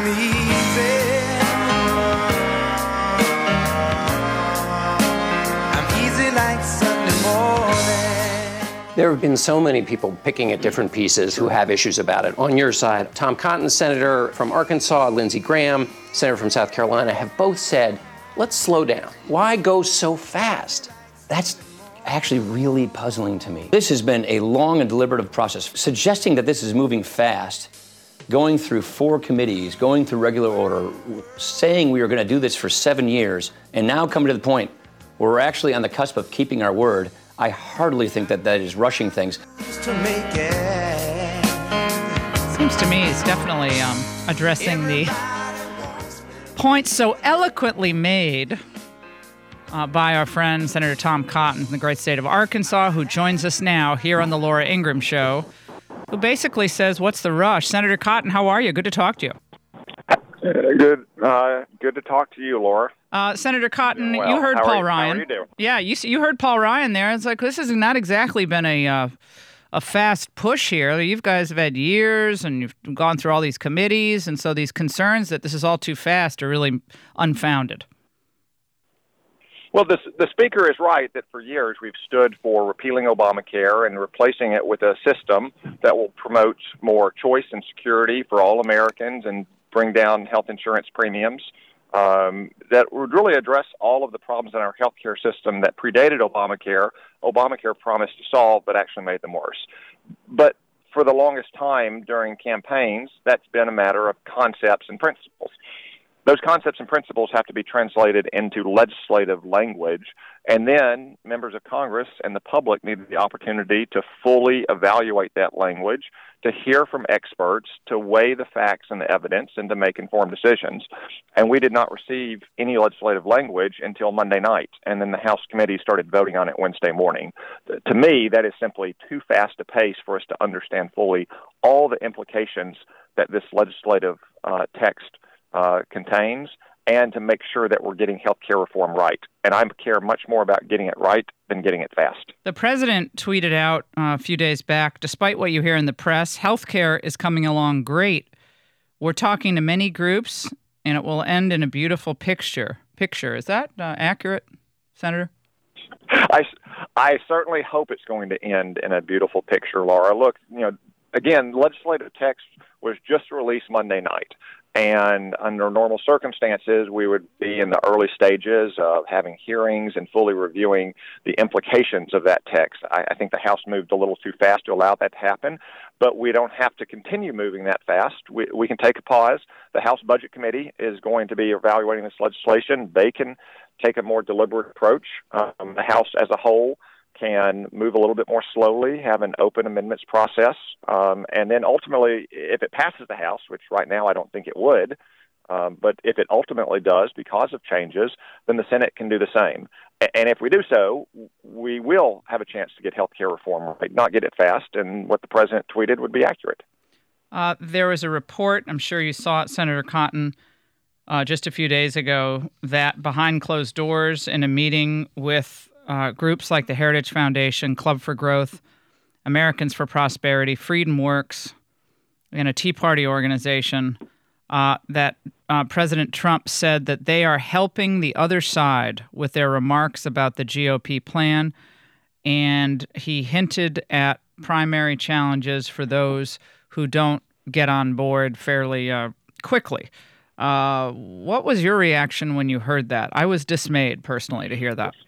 come easy. I'm easy like Sunday morning. There have been so many people picking at different pieces who have issues about it. On your side, Tom Cotton, Senator from Arkansas, Lindsey Graham, Senator from South Carolina, have both said, let's slow down. Why go so fast? That's actually really puzzling to me. This has been a long and deliberative process. Suggesting that this is moving fast, going through 4 committees, going through regular order, saying we are going to do this for 7 years, and now coming to the point where we're actually on the cusp of keeping our word, I hardly think that that is rushing things. Seems to me it's definitely addressing the points so eloquently made by our friend Senator Tom Cotton from the great state of Arkansas, who joins us now here on the Laura Ingraham Show, who basically says, what's the rush? Senator Cotton, how are you? Good to talk to you. Good to talk to you, Laura. Senator Cotton, well. You heard Paul Ryan. How are you doing? Yeah, you heard Paul Ryan there. It's like, this has not exactly been a fast push here. You guys have had years, and you've gone through all these committees, and so these concerns that this is all too fast are really unfounded. Well, the Speaker is right that for years we've stood for repealing Obamacare and replacing it with a system that will promote more choice and security for all Americans and bring down health insurance premiums that would really address all of the problems in our healthcare system that predated Obamacare. Obamacare promised to solve, but actually made them worse. But for the longest time during campaigns, that's been a matter of concepts and principles. Those concepts and principles have to be translated into legislative language, and then members of Congress and the public need the opportunity to fully evaluate that language, to hear from experts, to weigh the facts and the evidence, and to make informed decisions. And we did not receive any legislative language until Monday night, and then the House committee started voting on it Wednesday morning. To me, that is simply too fast a pace for us to understand fully all the implications that this legislative text contains, and to make sure that we're getting health care reform right. And I care much more about getting it right than getting it fast. The president tweeted out a few days back, despite what you hear in the press, health care is coming along great. We're talking to many groups, and it will end in a beautiful picture. Is that accurate, Senator? I certainly hope it's going to end in a beautiful picture, Laura. Look, again, legislative text was just released Monday night. And under normal circumstances, we would be in the early stages of having hearings and fully reviewing the implications of that text. I think the House moved a little too fast to allow that to happen, but we don't have to continue moving that fast. We can take a pause. The House Budget Committee is going to be evaluating this legislation. They can take a more deliberate approach. The House as a whole can move a little bit more slowly, have an open amendments process, and then ultimately, if it passes the House, which right now I don't think it would, but if it ultimately does because of changes, then the Senate can do the same. And if we do so, we will have a chance to get health care reform right, not get it fast, and what the president tweeted would be accurate. There was a report, I'm sure you saw it, Senator Cotton, just a few days ago, that behind closed doors in a meeting with groups like the Heritage Foundation, Club for Growth, Americans for Prosperity, Freedom Works, and a Tea Party organization, that President Trump said that they are helping the other side with their remarks about the GOP plan, and he hinted at primary challenges for those who don't get on board fairly quickly. What was your reaction when you heard that? I was dismayed, personally, to hear that.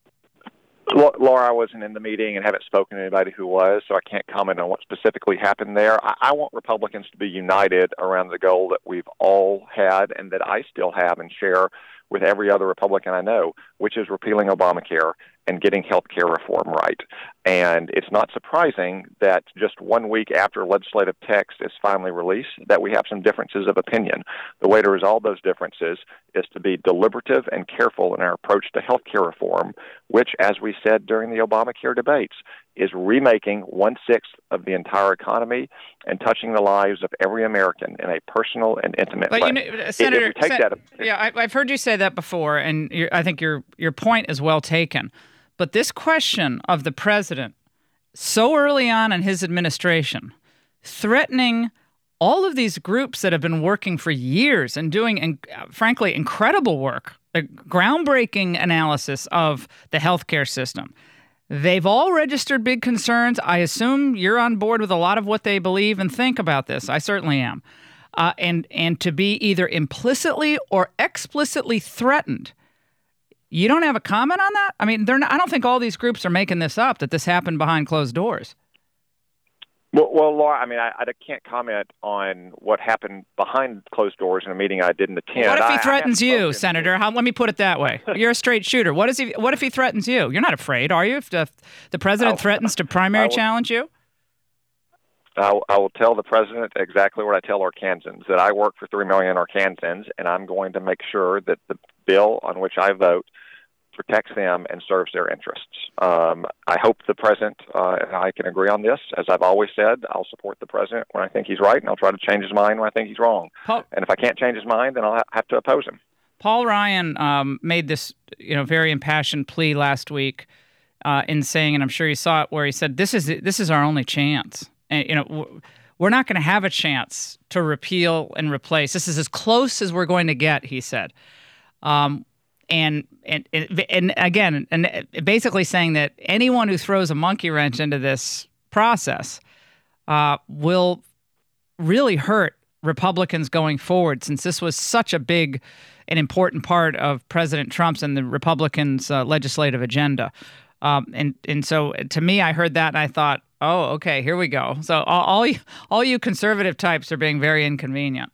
Laura, I wasn't in the meeting and haven't spoken to anybody who was, so I can't comment on what specifically happened there. I want Republicans to be united around the goal that we've all had and that I still have and share with every other Republican I know, which is repealing Obamacare and getting health care reform right. And it's not surprising that just 1 week after legislative text is finally released, that we have some differences of opinion. The way to resolve those differences is to be deliberative and careful in our approach to health care reform, which, as we said during the Obamacare debates, is remaking 1/6 of the entire economy and touching the lives of every American in a personal and intimate way. Senator, I've heard you say that before, and I think your point is well taken. But this question of the president, so early on in his administration, threatening all of these groups that have been working for years and doing, frankly, incredible work, a groundbreaking analysis of the healthcare system. They've all registered big concerns. I assume you're on board with a lot of what they believe and think about this. I certainly am. And to be either implicitly or explicitly threatened. You don't have a comment on that? I mean, I don't think all these groups are making this up, that this happened behind closed doors. Well, Laura, I mean, I can't comment on what happened behind closed doors in a meeting I didn't attend. What if he threatens you, Senator? Let me put it that way. You're a straight shooter. What if he threatens you? You're not afraid, are you? If the president threatens to primary challenge you? I will tell the president exactly what I tell Arkansans, that I work for 3 million Arkansans, and I'm going to make sure that the bill on which I vote protects them and serves their interests. I hope the president and I can agree on this. As I've always said, I'll support the president when I think he's right, and I'll try to change his mind when I think he's wrong. And if I can't change his mind, then I'll have to oppose him. Paul Ryan made this, very impassioned plea last week in saying, and I'm sure you saw it, where he said, "This is our only chance." And we're not going to have a chance to repeal and replace. This is as close as we're going to get, he said. And again, basically saying that anyone who throws a monkey wrench into this process will really hurt Republicans going forward, since this was such a big and important part of President Trump's and the Republicans' legislative agenda. And so to me, I heard that and I thought, oh, okay, here we go. So all you conservative types are being very inconvenient.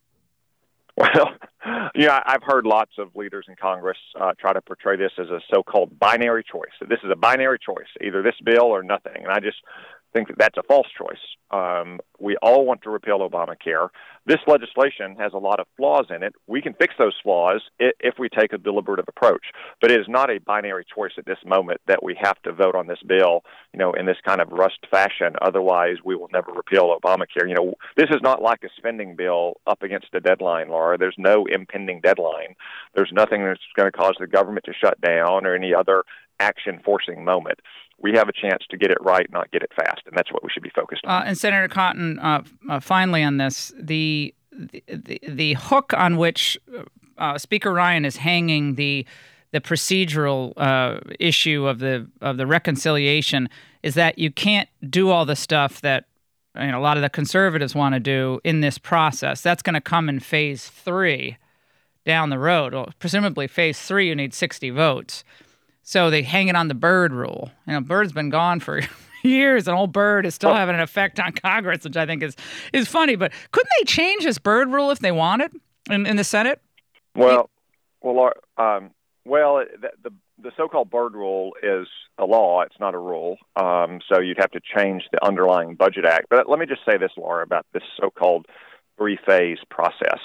Well, I've heard lots of leaders in Congress try to portray this as a so-called binary choice. That this is a binary choice, either this bill or nothing. And I just think that that's a false choice. We all want to repeal Obamacare. This legislation has a lot of flaws in it. We can fix those flaws if we take a deliberative approach. But it is not a binary choice at this moment that we have to vote on this bill, in this kind of rushed fashion. Otherwise, we will never repeal Obamacare. This is not like a spending bill up against a deadline, Laura. There's no impending deadline. There's nothing that's going to cause the government to shut down or any other action-forcing moment. We have a chance to get it right, not get it fast, and that's what we should be focused on. And Senator Cotton, finally on this, the hook on which Speaker Ryan is hanging the procedural issue of the reconciliation is that you can't do all the stuff that a lot of the conservatives want to do in this process. That's going to come in phase 3 down the road. Well, presumably phase 3, you need 60 votes. So they hang it on the Byrd rule. Byrd's been gone for years, and old Byrd is still having an effect on Congress, which I think is funny. But couldn't they change this Byrd rule if they wanted in the Senate? The so-called Byrd rule is a law. It's not a rule. So you'd have to change the underlying Budget Act. But let me just say this, Laura, about this so-called 3-phase process.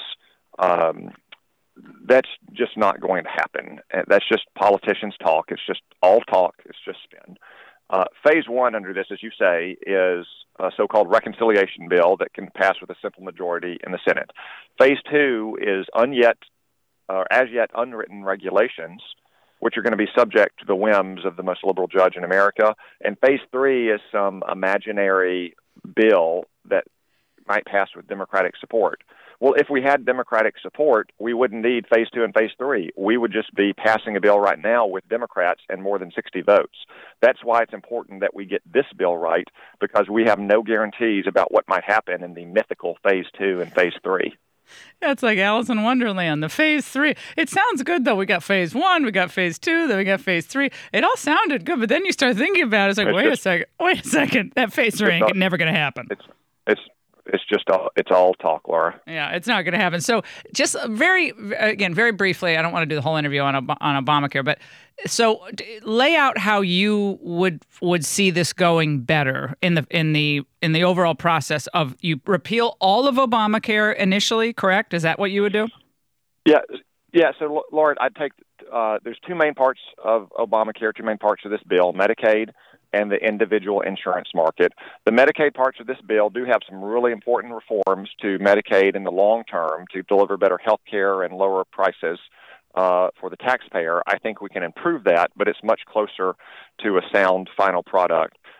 That's just not going to happen. That's just politicians' talk. It's just all talk. It's just spin. Phase 1 under this, as you say, is a so-called reconciliation bill that can pass with a simple majority in the Senate. Phase 2 is as yet unwritten regulations, which are going to be subject to the whims of the most liberal judge in America. And Phase 3 is some imaginary bill that might pass with Democratic support. Well, if we had Democratic support, we wouldn't need Phase 2 and Phase 3. We would just be passing a bill right now with Democrats and more than 60 votes. That's why it's important that we get this bill right, because we have no guarantees about what might happen in the mythical Phase 2 and Phase 3. Yeah, it's like Alice in Wonderland, the Phase 3. It sounds good, though. We got Phase 1, we got Phase 2, then we got Phase 3. It all sounded good, but then you start thinking about it. It's like, wait a second. That Phase 3 ain't never going to happen. It's all talk, Laura. Yeah, it's not going to happen. So just very briefly, I don't want to do the whole interview on Obamacare, but so lay out how you would see this going better in the overall process of you repeal all of Obamacare initially, correct? Is that what you would do? Yeah. So, Laura, I'd take there's 2 main parts of Obamacare, 2 main parts of this bill: Medicaid and the individual insurance market. The Medicaid parts of this bill do have some really important reforms to Medicaid in the long term to deliver better health care and lower prices for the taxpayer. I think we can improve that, but it's much closer to a sound final product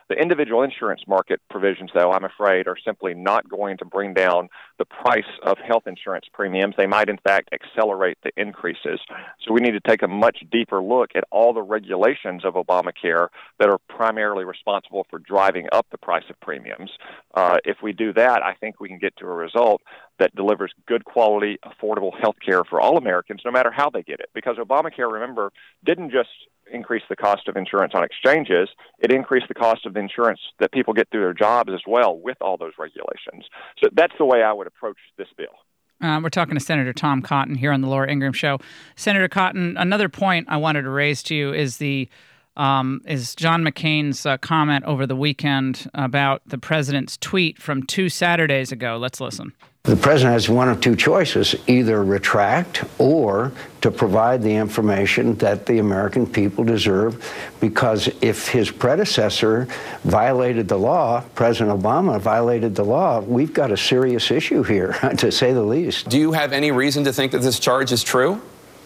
The individual insurance market provisions, though, I'm afraid, are simply not going to bring down the price of health insurance premiums. They might, in fact, accelerate the increases. So we need to take a much deeper look at all the regulations of Obamacare that are primarily responsible for driving up the price of premiums. If we do that, I think we can get to a result that delivers good quality, affordable health care for all Americans, no matter how they get it. Because Obamacare, remember, didn't just increase the cost of insurance on exchanges, it increased the cost of the insurance that people get through their jobs as well with all those regulations. So that's the way I would approach this bill. We're talking to Senator Tom Cotton here on the Laura Ingraham Show. Senator Cotton, another point I wanted to raise to you is John McCain's comment over the weekend about the president's tweet from 2 Saturdays ago. Let's listen. The president has one of two choices, either retract or to provide the information that the American people deserve, because if his predecessor violated the law, President Obama violated the law, we've got a serious issue here, to say the least. Do you have any reason to think that this charge is true?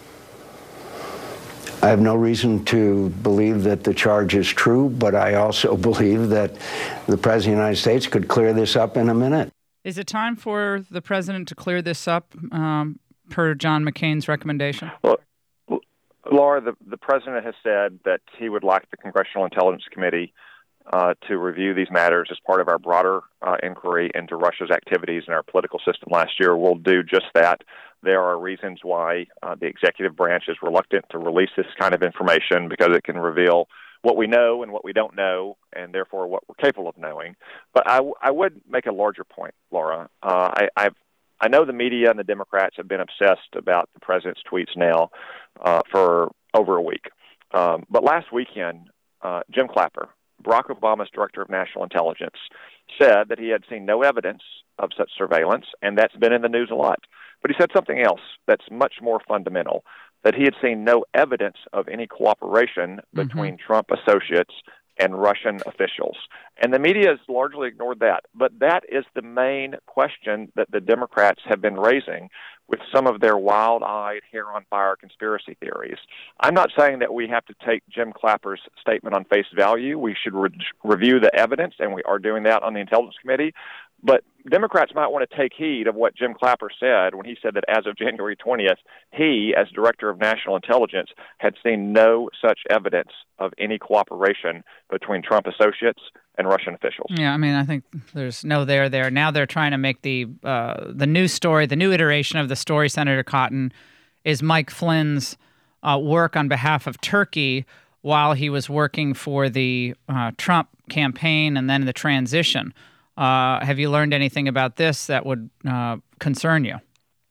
I have no reason to believe that the charge is true, but I also believe that the President of the United States could clear this up in a minute. Is it time for the president to clear this up per John McCain's recommendation? Well, Laura, the president has said that he would like the Congressional Intelligence Committee to review these matters as part of our broader inquiry into Russia's activities in our political system last year. We'll do just that. There are reasons why the executive branch is reluctant to release this kind of information, because it can reveal what we know and what we don't know, and therefore what we're capable of knowing. But I would make a larger point, Laura. I know the media and the Democrats have been obsessed about the president's tweets now for over a week. But last weekend, Jim Clapper, Barack Obama's director of national intelligence, said that he had seen no evidence of such surveillance, and that's been in the news a lot. But he said something else that's much more fundamental, that he had seen no evidence of any cooperation between Trump associates and Russian officials. And the media has largely ignored that. But that is the main question that the Democrats have been raising with some of their wild-eyed, hair-on-fire conspiracy theories. I'm not saying that we have to take Jim Clapper's statement on face value. We should review the evidence, and we are doing that on the Intelligence Committee. But Democrats might want to take heed of what Jim Clapper said when he said that as of January 20th, he, as Director of National Intelligence, had seen no such evidence of any cooperation between Trump associates and Russian officials. Yeah, I mean, I think there's no there. Now they're trying to make the new story, the new iteration of the story, Senator Cotton, is Mike Flynn's work on behalf of Turkey while he was working for the Trump campaign and then the transition. Have you learned anything about this that would concern you?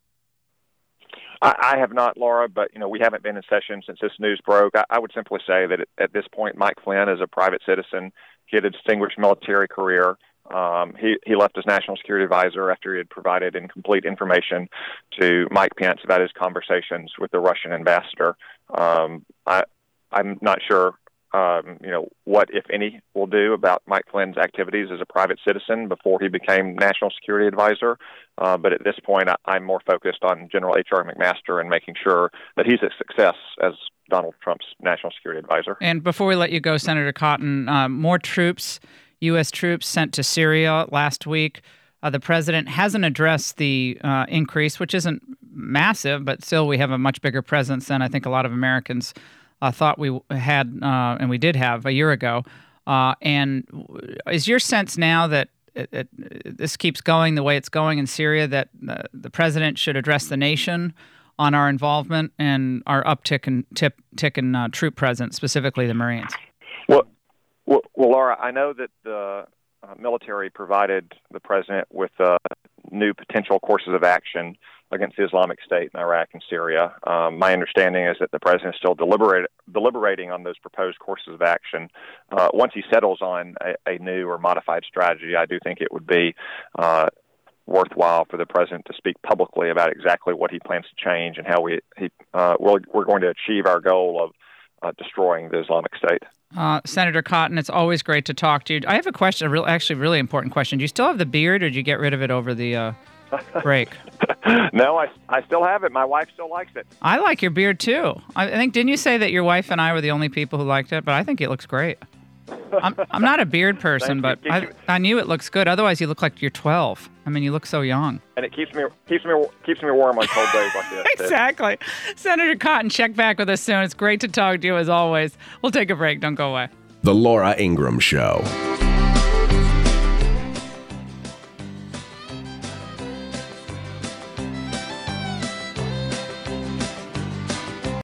I have not, Laura, but we haven't been in session since this news broke. I would simply say that at this point, Mike Flynn is a private citizen. He had a distinguished military career. He left as national security advisor after he had provided incomplete information to Mike Pence about his conversations with the Russian ambassador. I'm not sure what, if any, will do about Mike Flynn's activities as a private citizen before he became national security advisor. But at this point, I'm more focused on General H.R. McMaster and making sure that he's a success as Donald Trump's national security advisor. And before we let you go, Senator Cotton, more troops, U.S. troops sent to Syria last week. The president hasn't addressed the increase, which isn't massive, but still we have a much bigger presence than I think a lot of Americans thought we had, and we did have a year ago. And is your sense now that this keeps going the way it's going in Syria, that the president should address the nation on our involvement and our uptick in troop presence, specifically the Marines? Well, Laura, I know that the military provided the president with new potential courses of action against the Islamic State in Iraq and Syria. My understanding is that the president is still deliberating on those proposed courses of action. Once he settles on a new or modified strategy, I do think it would be worthwhile for the president to speak publicly about exactly what he plans to change and how we're going to achieve our goal of destroying the Islamic State. Senator Cotton, it's always great to talk to you. I have a question, actually really important question. Do you still have the beard, or did you get rid of it over the break? No, I still have it. My wife still likes it. I like your beard, too. I think, didn't you say that your wife and I were the only people who liked it? But I think it looks great. I'm not a beard person, but Thank you. I knew it looks good. Otherwise, you look like you're 12. I mean, you look so young. And it keeps me warm on cold days like this. too. Exactly. Senator Cotton, check back with us soon. It's great to talk to you as always. We'll take a break. Don't go away. The Laura Ingraham Show.